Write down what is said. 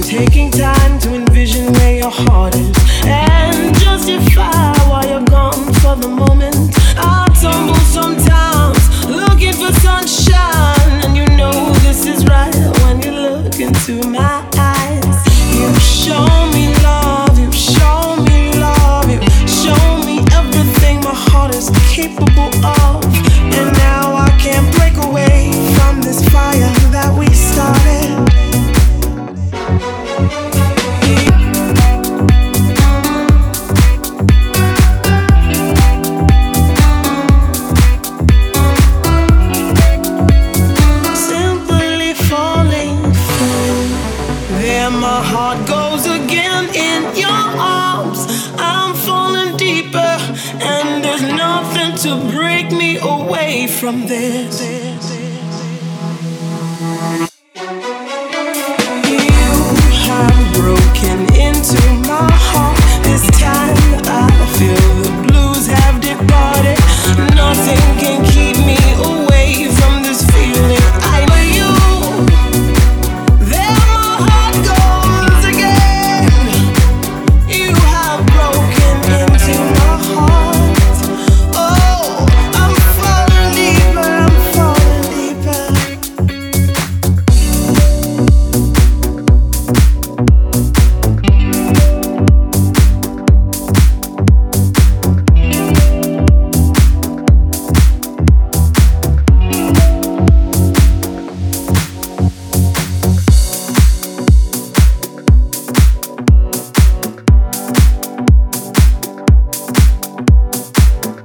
taking time to envision where your heart is and justify why you're gone for the moment. I tumble sometimes looking for sunshine, and you know this is right when you look into my eyes. You show me love, you show me love, you show me everything my heart is capable of. And now I can't break away from this fire that we started. Simply falling through. There my heart goes again in your arms. I'm falling deeper, and there's nothing to break me away from this. You have broken into my heart. This time I feel